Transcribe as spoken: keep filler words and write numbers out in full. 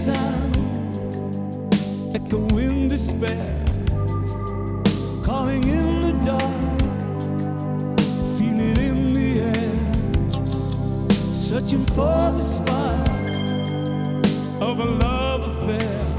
sound, echoing despair, calling in the dark, feel it in the air, searching for the spark of a love